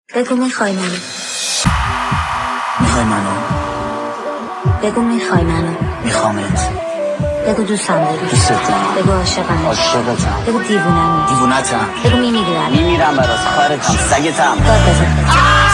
بگو میخوای منو. میخوای منو؟ بگو میخوای منو. میخوامت. بگو دوستم داری. دوست دارم. بگو عاشقم. عاشقتم. بگو دیوونم. دیوونتم. بگو میمیرم. میمیرم برات. خارتم. سگتم. داد بزن.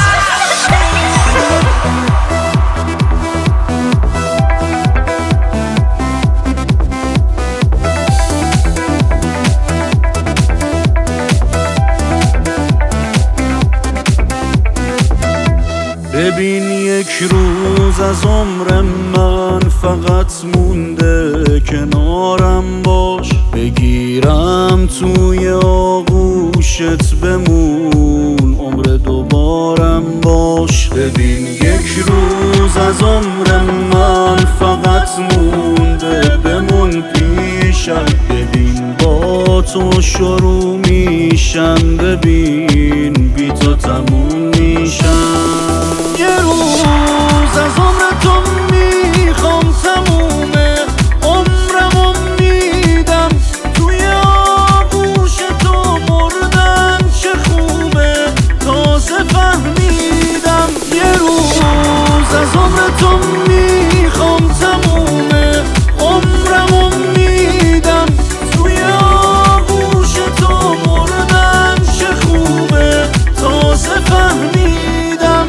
ببین یک روز از عمر من فقط مونده، کنارم باش، بگیرم توی آغوشت بمون، عمر دوبارم باش. ببین یک روز از عمر من فقط مونده، بمون پیشم، ببین با تو شروع میشم، ببین بی تو تموم میشم. یه روز از عمر تو میخوام تمومه، عمرمو میدم توی آغوش تو، مردن چه خوبه تازه فهمیدم. یه روز از عمر تو میخوام تمومه، عمرمو میدم توی آغوش تو، مردن چه خوبه تازه فهمیدم.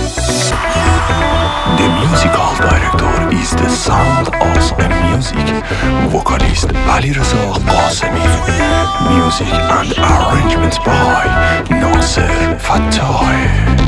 The musical director is the sound of a music. Vocalist Alireza Qasemi. Music and arrangement by Nasser Fattah.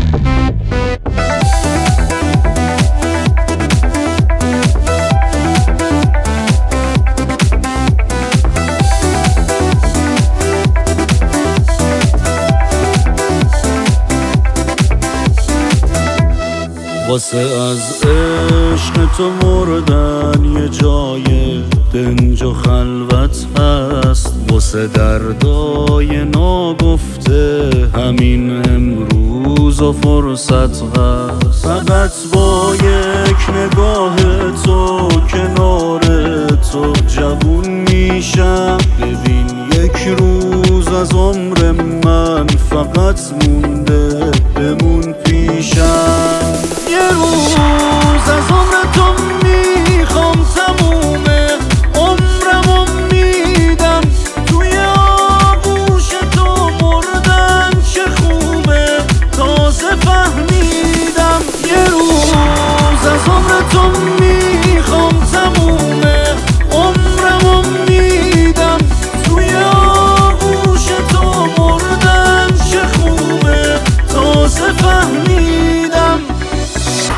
واسه از عشق تو مردن یه جای دنج و خلوت هست، واسه دردای ناگفته همین امروز و فرصت هست. فقط با یک نگاه تو کنار تو جوون میشم. ببین یک روز از عمر من فقط مونده، بمون پیشم. یه روز از عمر تو میخوام تمومه، عمرمو میدم توی آغوش تو، مردن چه خوبه تازه فهمیدم. یه روز از عمر تو میخوام تمومه، عمرمو میدم توی آغوش تو، مردن چه خوبه تازه فهمیدم.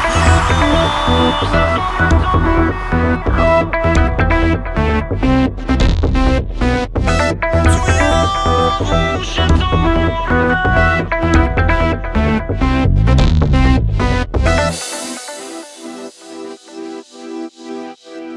Thank you.